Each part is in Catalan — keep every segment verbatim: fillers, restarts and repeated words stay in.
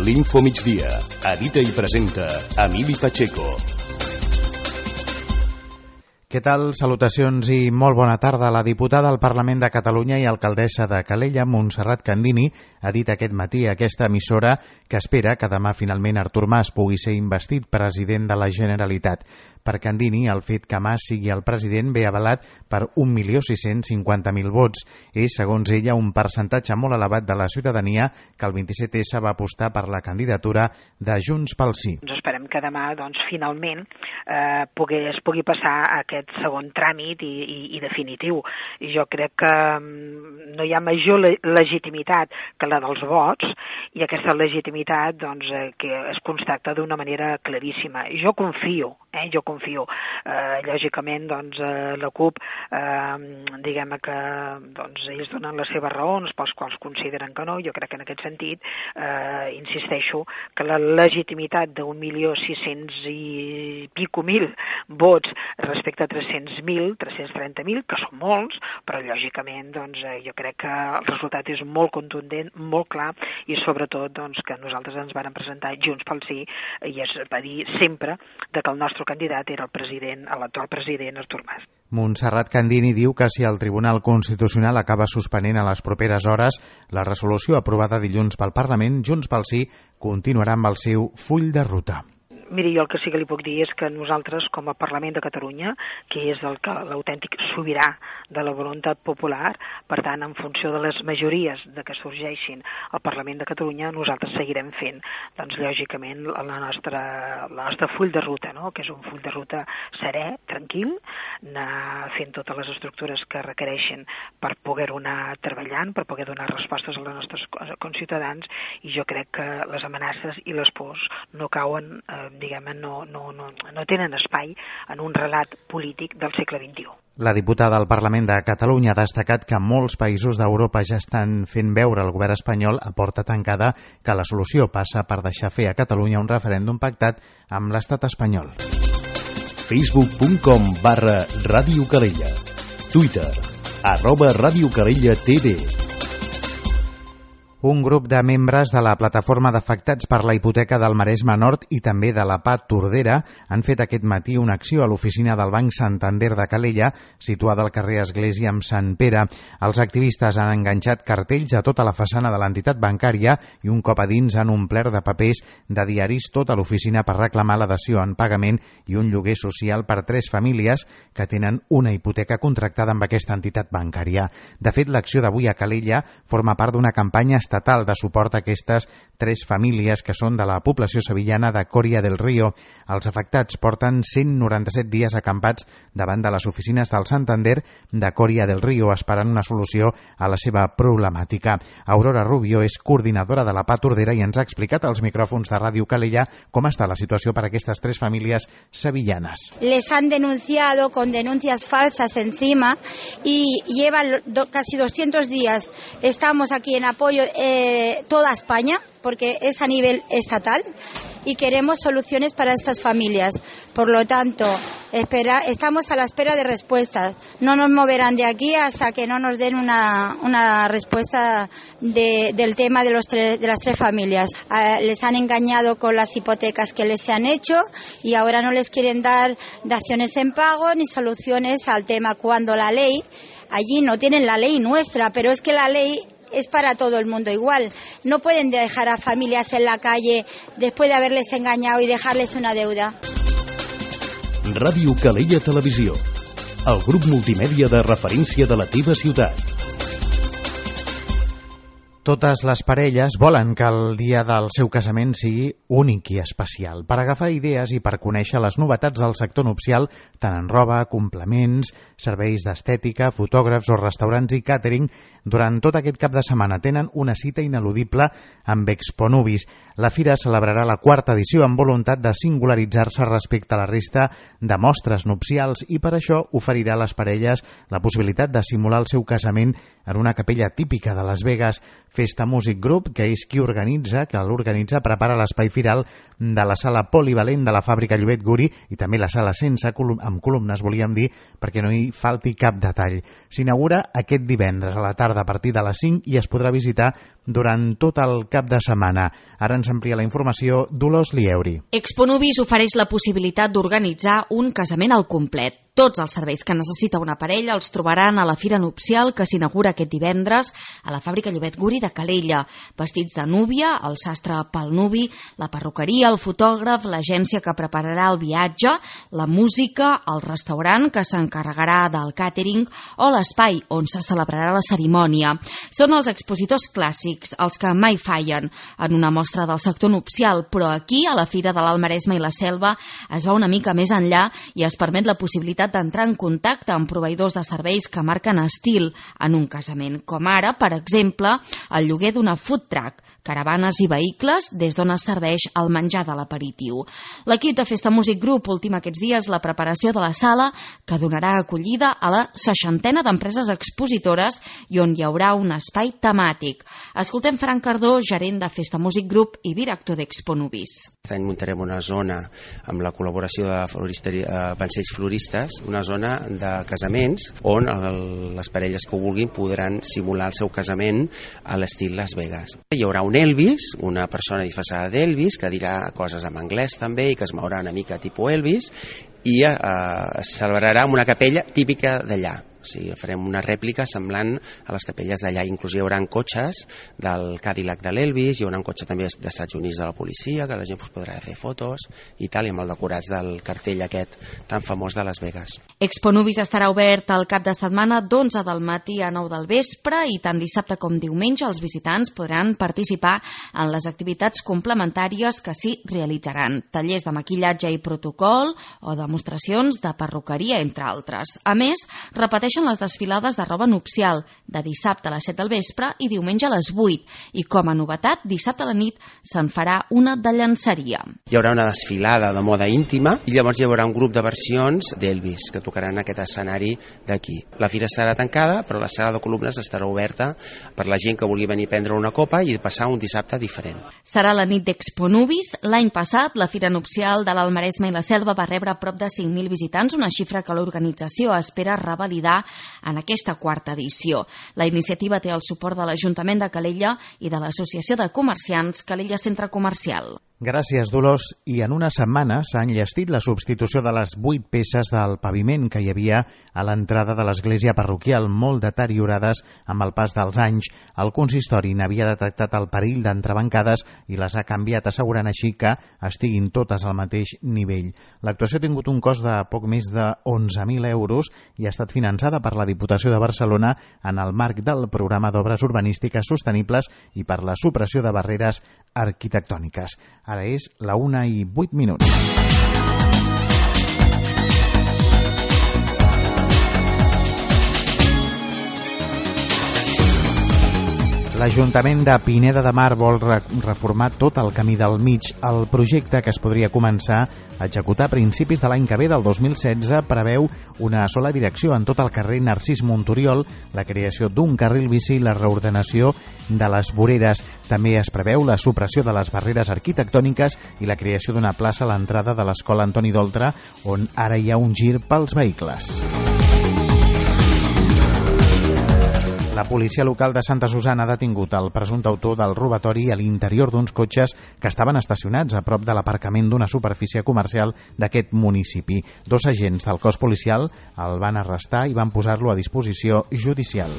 L'Info Migdia. Edita i presenta Emili Pacheco. Què tal? Salutacions i molt bona tarda. La diputada al Parlament de Catalunya i alcaldessa de Calella, Montserrat Candini, ha dit aquest matí a aquesta emissora que espera que demà finalment Artur Mas pugui ser investit president de la Generalitat. Per Candini, el fet que Mas sigui el president ve avalat per un milió sis-cents cinquanta mil vots. És, segons ella, un percentatge molt elevat de la ciutadania que el vint-i-set essa va apostar per la candidatura de Junts pel Sí. Doncs esperem que demà, doncs, finalment eh, pugui, es pugui passar aquest segon tràmit i, i, i definitiu. I jo crec que no hi ha major le- legitimitat que la dels vots, i aquesta legitimitat doncs, eh, que es constata d'una manera claríssima. Jo confio, eh, jo confio. Eh, lògicament, doncs, eh, la CUP, eh, diguem que doncs, ells donen les seves raons, pels quals consideren que no. Jo crec que en aquest sentit, eh, insisteixo, que la legitimitat d'un milió sis-cents i pico mil vots respecte a tres-cents mil, tres-cents trenta mil, que són molts, però lògicament doncs, eh, jo crec que el resultat és molt contundent, molt clar, i sobretot doncs, que nosaltres ens vàrem presentar Junts pel Sí, i es va dir sempre de que el nostre candidat era el president, l'actual president Artur Mas. Montserrat Candini diu que si el Tribunal Constitucional acaba suspenent a les properes hores la resolució aprovada dilluns pel Parlament, Junts pel Sí continuarà amb el seu full de ruta. Miri, jo el que sí que li puc dir és que nosaltres, com a Parlament de Catalunya, que és el que l'autèntic sobirà de la voluntat popular, per tant, en funció de les majories de que sorgeixin al Parlament de Catalunya, nosaltres seguirem fent, doncs, lògicament, la nostra, la nostra full de ruta, no?, que és un full de ruta serè, tranquil, anar fent totes les estructures que requereixen per poder-ho anar treballant, per poder donar respostes als nostres conciutadans, i jo crec que les amenaces i les pors no cauen, eh, diguem-ne, no, no, no, no tenen espai en un relat polític del segle vint-i-u. La diputada al Parlament de Catalunya ha destacat que molts països d'Europa ja estan fent veure al govern espanyol a porta tancada que la solució passa per deixar fer a Catalunya un referèndum pactat amb l'estat espanyol. facebook punt com barra Ràdio Calella. Twitter, arroba Ràdio Calella T V. Un grup de membres de la plataforma d'afectats per la hipoteca del Maresme Nord i també de la P A Tordera han fet aquest matí una acció a l'oficina del Banc Santander de Calella, situada al carrer Església amb Sant Pere. Els activistes han enganxat cartells a tota la façana de l'entitat bancària i un cop a dins han omplert de papers de diaris tota l'oficina per reclamar la dació en pagament i un lloguer social per tres famílies que tenen una hipoteca contractada amb aquesta entitat bancària. De fet, l'acció d'avui a Calella forma part d'una campanya estatal de suport a aquestes tres famílies que són de la població sevillana de Coria del Río. Els afectats porten cent noranta-set dies acampats davant de les oficines del Santander de Coria del Río esperant una solució a la seva problemàtica. Aurora Rubio és coordinadora de la P A Tordera i ens ha explicat als micròfons de Ràdio Calella com està la situació per a aquestes tres famílies sevillanes. Les han denunciado con denuncias falsas encima y llevan do, casi doscientos días. Estamos aquí en apoyo eh, toda España, porque es a nivel estatal, y queremos soluciones para estas familias. Por lo tanto, espera, estamos a la espera de respuestas. No nos moverán de aquí hasta que no nos den una, una respuesta de, del tema de, los tres, de las tres familias. Eh, les han engañado con las hipotecas que les han hecho y ahora no les quieren dar daciones en pago ni soluciones al tema, cuando la ley, allí no tienen la ley nuestra, pero es que la ley es para todo el mundo igual. No pueden dejar a familias en la calle después de haberles engañado y dejarles una deuda. Ràdio Calella Televisió, el grup multimèdia de referència de la teva ciutat. Totes les parelles volen que el dia del seu casament sigui únic i especial. Per agafar idees i per conèixer les novetats del sector nupcial, tant en roba, complements, serveis d'estètica, fotògrafs o restaurants i càtering, durant tot aquest cap de setmana tenen una cita ineludible amb Expo Nubis. La fira celebrarà la quarta edició amb voluntat de singularitzar-se respecte a la resta de mostres nupcials i per això oferirà a les parelles la possibilitat de simular el seu casament en una capella típica de Las Vegas. Festa Music Group, que és qui organitza, que l'organitza, prepara l'espai firal de la sala polivalent de la fàbrica Llobet Guri i també la sala sense colum- amb columnes, volíem dir, perquè no hi falti cap detall. S'inaugura aquest divendres a la tarda a partir de les cinc i es podrà visitar durant tot el cap de setmana. Ara ens amplia la informació Dolors Lieuri. Exponubis ofereix la possibilitat d'organitzar un casament al complet. Tots els serveis que necessita una parella els trobaran a la Fira Nupcial que s'inaugura aquest divendres a la fàbrica Llobet Guri de Calella. Vestits de núvia, el sastre pel nuvi, la perruqueria, el fotògraf, l'agència que prepararà el viatge, la música, el restaurant que s'encarregarà del càtering o l'espai on se celebrarà la cerimònia. Són els expositors clàssics, els que mai fallen en una mostra del sector nupcial, però aquí, a la Fira de l'Alt Maresme i la Selva, es va una mica més enllà i es permet la possibilitat d'entrar en contacte amb proveïdors de serveis que marquen estil en un casament, com ara, per exemple, el lloguer d'una food truck, caravanes i vehicles des d'on es serveix el menjar de l'aperitiu. L'equip de Festa Music Group ultima aquests dies la preparació de la sala que donarà acollida a la seixantena d'empreses expositores i on hi haurà un espai temàtic. Escoltem Frank Cardó, gerent de Festa Music Group i director d'Exponubis. Aquest any muntarem una zona amb la col·laboració de floristeria, eh, pansells floristes, una zona de casaments on el, les parelles que ho vulguin podran simular el seu casament a l'estil Las Vegas. Hi haurà un Elvis, una persona disfressada d'Elvis, que dirà coses en anglès també i que es mourà una mica tipus Elvis, i eh, es celebrarà en una capella típica d'allà. O sigui, farem una rèplica semblant a les capelles d'allà. Inclús hi haurà cotxes del Cadillac de l'Elvis, hi haurà un cotxe també dels Estats Units de la policia, que la gent podrà fer fotos i tal, i amb el decorats del cartell aquest tan famós de Las Vegas. Exponubis estarà obert el cap de setmana d'onze del matí a nou del vespre i tant dissabte com diumenge els visitants podran participar en les activitats complementàries que s'hi realitzaran. Tallers de maquillatge i protocol o demostracions de perruqueria, entre altres. A més, repeteix les desfilades de roba nupcial de dissabte a les set del vespre i diumenge a les vuit. I com a novetat, dissabte a la nit se'n farà una de llançaria. Hi haurà una desfilada de moda íntima i llavors hi haurà un grup de versions d'Elvis que tocaran aquest escenari d'aquí. La fira estarà tancada, però la sala de columnes estarà oberta per la gent que vulgui venir a prendre una copa i passar un dissabte diferent. Serà la nit d'Exponubis. L'any passat, la Fira Nupcial de l'Alt Maresme i la Selva va rebre prop de cinc mil visitants, una xifra que l'organització espera revalidar en aquesta quarta edició. La iniciativa té el suport de l'Ajuntament de Calella i de l'Associació de Comerciants Calella Centre Comercial. Gràcies, Dolors. I en una setmana s'ha enllestit la substitució de les vuit peces del paviment que hi havia a l'entrada de l'església parroquial, molt deteriorades amb el pas dels anys. El consistori n'havia detectat el perill d'entrebancades i les ha canviat, assegurant així que estiguin totes al mateix nivell. L'actuació ha tingut un cost de poc més de onze mil euros i ha estat finançada per la Diputació de Barcelona en el marc del programa d'obres urbanístiques sostenibles i per la supressió de barreres arquitectòniques. Ara és la una i vuit minuts. L'Ajuntament de Pineda de Mar vol reformar tot el camí del mig. El projecte, que es podria començar a executar a principis de l'any que ve, del dos mil setze, preveu una sola direcció en tot el carrer Narcís Montoriol, la creació d'un carril bici i la reordenació de les voreres. També es preveu la supressió de les barreres arquitectòniques i la creació d'una plaça a l'entrada de l'escola Antoni Doltra, on ara hi ha un gir pels vehicles. La policia local de Santa Susana ha detingut el presumpte autor del robatori a l'interior d'uns cotxes que estaven estacionats a prop de l'aparcament d'una superfície comercial d'aquest municipi. Dos agents del cos policial el van arrestar i van posar-lo a disposició judicial.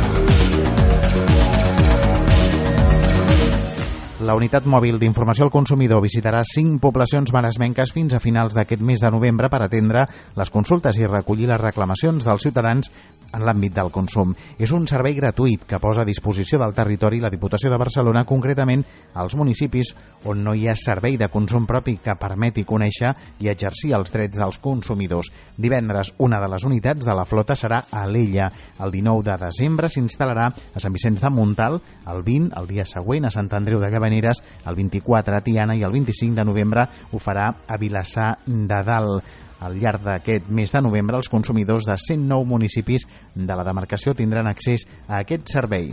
La unitat mòbil d'informació al consumidor visitarà cinc poblacions maresmenques fins a finals d'aquest mes de novembre per atendre les consultes i recollir les reclamacions dels ciutadans en l'àmbit del consum. És un servei gratuït que posa a disposició del territori la Diputació de Barcelona, concretament als municipis on no hi ha servei de consum propi que permeti conèixer i exercir els drets dels consumidors. Divendres, una de les unitats de la flota serà a Alella. El dinou de desembre s'instal·larà a Sant Vicenç de Montalt, el vint, el dia següent a Sant Andreu de Llavaneres, el vint-i-quatre a Tiana i el vint-i-cinc de novembre ho farà a Vilassar de Dalt. Al llarg d'aquest mes de novembre, els consumidors de cent nou municipis de la demarcació tindran accés a aquest servei.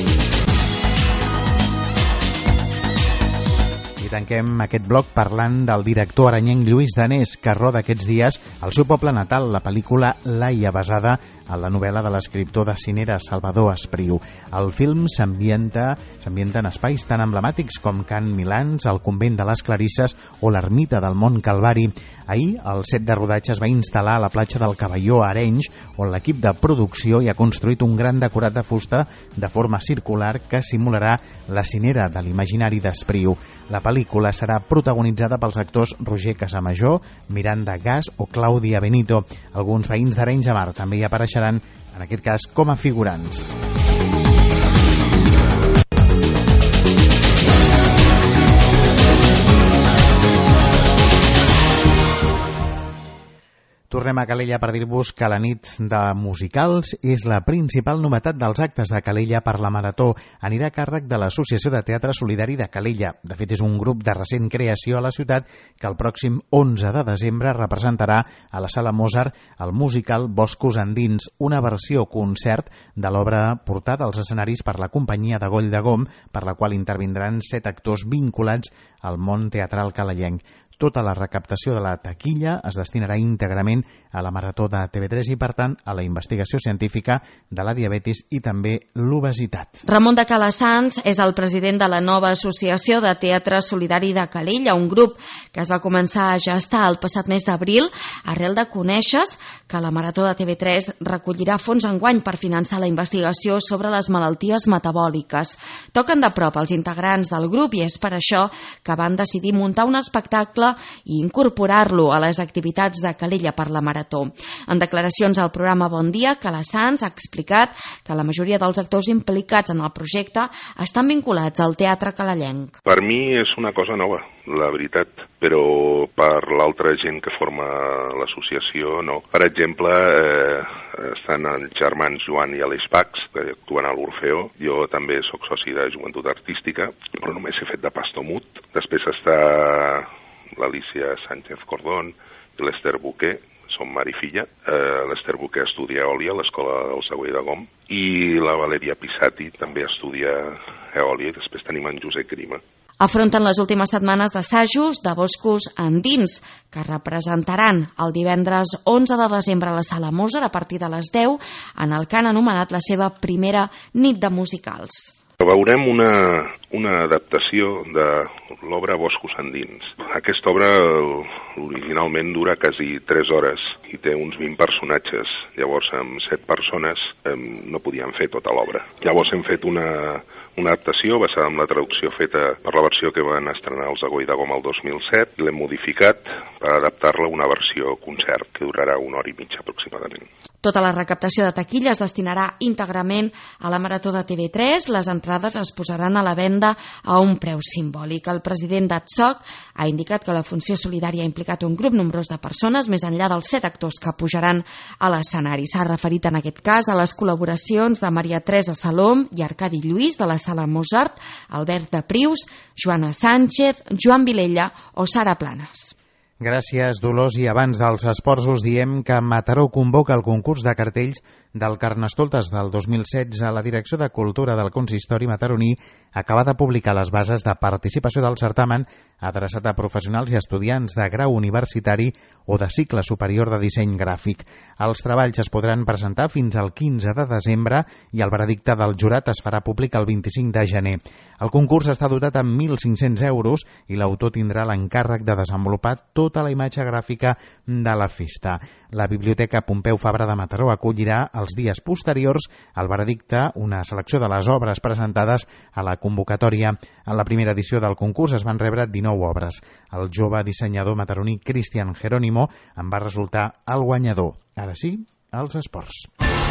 I tanquem aquest bloc parlant del director aranyenc Lluís Danés, que roda aquests dies al seu poble natal la pel·lícula Laia, basada a la novel·la de l'escriptor de Cinera Salvador Espriu. El film s'ambienta s'ambienta en espais tan emblemàtics com Can Milans, el convent de les Clarisses o l'ermita del Mont Calvari. Ahir, el set de rodatge es va instal·lar a la platja del Cavalló a Arenys, on l'equip de producció hi ha construït un gran decorat de fusta de forma circular que simularà la cinera de l'imaginari d'Espriu. La pel·lícula serà protagonitzada pels actors Roger Casamajor, Miranda Gas o Clàudia Benito. Alguns veïns d'Arenys de Mar també hi apareixeran, en aquest cas com a figurants. Tornem a Calella per dir-vos que la nit de musicals és la principal novetat dels actes de Calella per la Marató. Anirà a càrrec de l'Associació de Teatre Solidari de Calella. De fet, és un grup de recent creació a la ciutat que el pròxim onze de desembre representarà a la Sala Mozart el musical Boscos Endins, una versió concert de l'obra portada als escenaris per la companyia de Goll de Gom, per la qual intervindran set actors vinculats al món teatral calellenc. Tota la recaptació de la taquilla es destinarà íntegrament a la Marató de T V tres i, per tant, a la investigació científica de la diabetis i també l'obesitat. Ramon de Calassans és el president de la nova Associació de Teatre Solidari de Calella, un grup que es va començar a gestar el passat mes d'abril, arrel de conèixer que la Marató de T V tres recollirà fons enguany per finançar la investigació sobre les malalties metabòliques. Toquen de prop els integrants del grup i és per això que van decidir muntar un espectacle i incorporar-lo a les activitats de Calella per la Marató. En declaracions al programa Bon Dia, Calassans ha explicat que la majoria dels actors implicats en el projecte estan vinculats al teatre calellenc. Per mi és una cosa nova, la veritat, però per l'altra gent que forma l'associació no. Per exemple, eh, estan els germans Joan i Aleix Pax, que actuen a l'Orfeó. Jo també sóc soci de Joventut Artística, però només he fet de pastor mut. Després està l'Alicia Sánchez Cordón i l'Ester Buquer, són mare i filla. Eh, L'Ester Buquer estudia eòlia a l'Escola del Següell de Gom i la Valeria Pisati també estudia eòlia i després tenim en Josep Grima. Afronten les últimes setmanes d'assajos de Boscos Endins, que representaran el divendres onze de desembre a la Sala Mozart a partir de les deu, en el que han anomenat la seva primera nit de musicals. Veurem una, una adaptació de l'obra Boscos Endins. Aquesta obra originalment dura quasi tres hores i té uns vint personatges. Llavors, amb set persones eh, no podíem fer tota l'obra. Llavors hem fet una, una adaptació basada en la traducció feta per la versió que van estrenar els Agoi de Gom el dos mil set i l'hem modificat per adaptar-la a una versió concert que durarà una hora i mitja aproximadament. Tota la recaptació de taquilla es destinarà íntegrament a la Marató de T V tres. Les entrades es posaran a la venda a un preu simbòlic. El president d'A T S O C ha indicat que la funció solidària ha implicat un grup nombrós de persones, més enllà dels set actors que pujaran a l'escenari. S'ha referit en aquest cas a les col·laboracions de Maria Teresa Salom i Arcadi Lluís de la Sala Mozart, Albert de Prius, Joana Sánchez, Joan Vilella o Sara Planes. Gràcies, Dolors. I abans dels esports us diem que Mataró convoca el concurs de cartells del Carnestoltes del dos mil setze. La Direcció de Cultura del Consistori mataroní acaba de publicar les bases de participació del certamen adreçat a professionals i estudiants de grau universitari o de cicle superior de disseny gràfic. Els treballs es podran presentar fins al quinze de desembre i el veredicte del jurat es farà públic el vint-i-cinc de gener. El concurs està dotat amb mil cinc-cents euros i l'autor tindrà l'encàrrec de desenvolupar tota la imatge gràfica de la festa. La Biblioteca Pompeu Fabra de Mataró acollirà els dies posteriors al veredicte una selecció de les obres presentades a la convocatòria. En la primera edició del concurs es van rebre dinou obres. El jove dissenyador mataroní Cristian Jerónimo en va resultar el guanyador. Ara sí, els esports.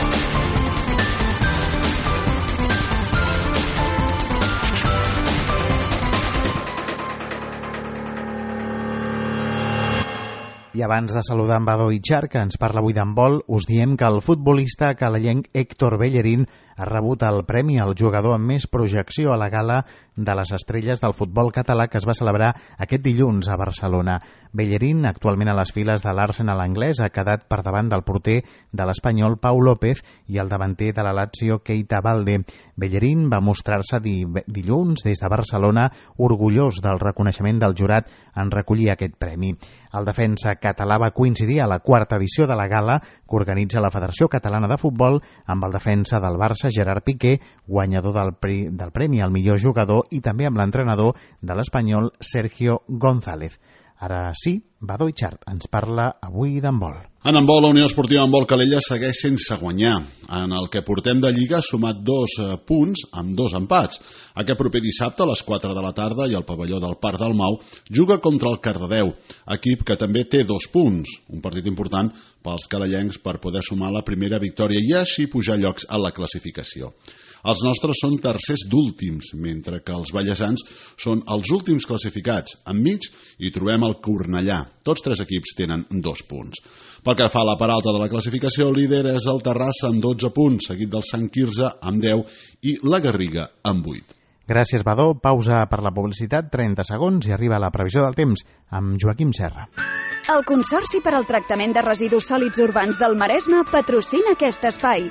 I abans de saludar en Badó Itxar, que ens parla avui d'handbol, us diem que el futbolista calellenc Héctor Bellerín ha rebut el premi al jugador amb més projecció a la gala de les estrelles del futbol català que es va celebrar aquest dilluns a Barcelona. Bellerín, actualment a les files de l'Arsenal anglès, ha quedat per davant del porter de l'Espanyol Pau López i el davanter de la Lazio Keita Balde. Bellerín va mostrar-se dilluns des de Barcelona orgullós del reconeixement del jurat en recollir aquest premi. El defensa català va coincidir a la quarta edició de la gala que organitza la Federació Catalana de Futbol amb el defensa del Barça Gerard Piqué, guanyador del, pre del premi al millor jugador, i també amb l'entrenador de l'Espanyol Sergio González. Ara sí, Badó Ixart ens parla avui d'handbol. En handbol, la Unió Esportiva Handbol Calella segueix sense guanyar. En el que portem de Lliga ha sumat dos punts amb dos empats. Aquest proper dissabte a les quatre de la tarda i al pavelló del Parc del Mau juga contra el Cardedeu, equip que també té dos punts. Un partit important pels calellencs per poder sumar la primera victòria i així pujar llocs a la classificació. Els nostres són tercers d'últims, mentre que els ballesans són els últims classificats. Enmig hi trobem el Cornellà. Tots tres equips tenen dos punts. Pel que fa a la part alta de la classificació, el líder és el Terrassa amb dotze punts, seguit del Sant Quirze amb deu i la Garriga amb vuit. Gràcies, Badó. Pausa per la publicitat, trenta segons, i arriba la previsió del temps amb Joaquim Serra. El Consorci per al Tractament de Residus Sòlids Urbans del Maresme patrocina aquest espai.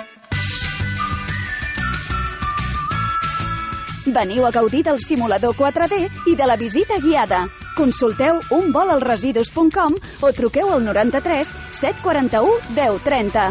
Veniu a gaudir del simulador quatre D i de la visita guiada. Consulteu un vol al residus punt com o truqueu al noranta-tres set quaranta-u deu trenta.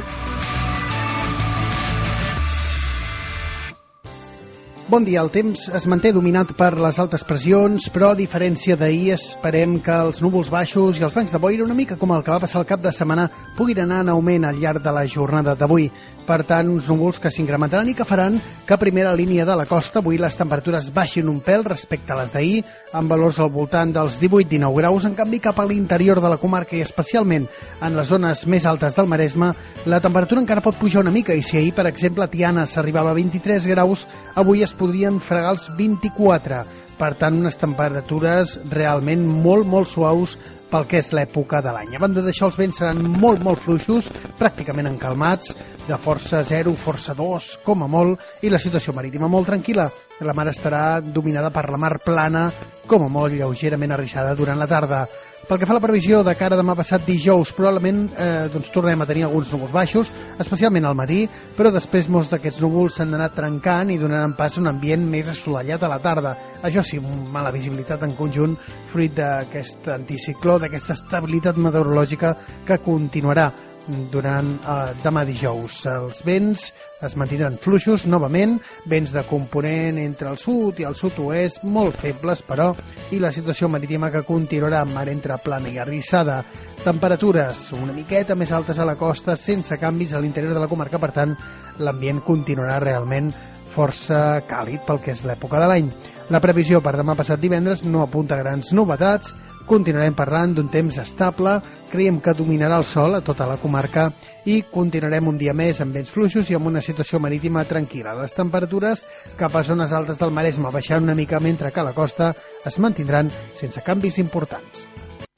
Bon dia, el temps es manté dominat per les altes pressions, però a diferència d'ahir esperem que els núvols baixos i els bancs de boira, una mica com el que va passar el cap de setmana, puguin anar en augment al llarg de la jornada d'avui. Per tant, uns núvols que s'incrementaran i que faran que a primera línia de la costa avui les temperatures baixin un pèl respecte a les d'ahir, amb valors al voltant dels divuit dinou graus. En canvi, cap a l'interior de la comarca i especialment en les zones més altes del Maresme, la temperatura encara pot pujar una mica, i si ahir, per exemple, a Tiana s'arribava a vint-i-tres graus, avui es podrien fregar els vint-i-quatre. Per tant, unes temperatures realment molt, molt suaus pel que és l'època de l'any. A banda d'això, els vents seran molt, molt fluixos, pràcticament encalmats, de força zero, força dos, com a molt, i la situació marítima molt tranquil·la. La mar estarà dominada per la mar plana, com a molt lleugerament arrissada durant la tarda. Pel que fa a la previsió de cara a demà passat dijous, probablement eh, doncs, tornem a tenir alguns núvols baixos, especialment al matí, però després molts d'aquests núvols s'han d'anar trencant i donaran pas a un ambient més assolellat a la tarda. Això sí, mala visibilitat en conjunt, fruit d'aquest anticicló, d'aquesta estabilitat meteorològica que continuarà durant eh, demà dijous. Els vents es mantindran fluixos novament, vents de component entre el sud i el sud-oest, molt febles però, i la situació marítima que continuarà amb mar entre plana i arrissada. Temperatures una miqueta més altes a la costa, sense canvis a l'interior de la comarca, per tant l'ambient continuarà realment força càlid pel que és l'època de l'any. La previsió per demà passat divendres no apunta grans novetats. Continuarem parlant d'un temps estable, creiem que dominarà el sol a tota la comarca i continuarem un dia més amb vents fluixos i amb una situació marítima tranquil·la. Les temperatures cap a zones altes del Maresme baixaran una mica, mentre que a la costa es mantindran sense canvis importants.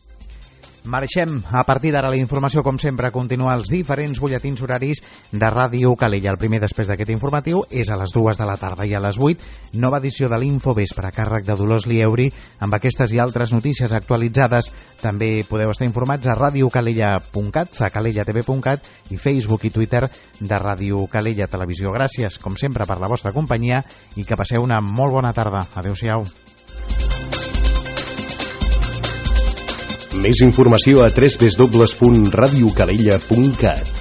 Marxem. A partir d'ara la informació, com sempre, continua als diferents butlletins horaris de Ràdio Calella. El primer després d'aquest informatiu és a les dues de la tarda i a les vuit, nova edició de l'Infovespre a càrrec de Dolors Lieuri amb aquestes i altres notícies actualitzades. També podeu estar informats a radiocalella punt cat, a calella t v punt cat i Facebook i Twitter de Ràdio Calella Televisió. Gràcies, com sempre, per la vostra companyia i que passeu una molt bona tarda. Adéu-siau. Més informació a w w w punt radiocalella punt cat.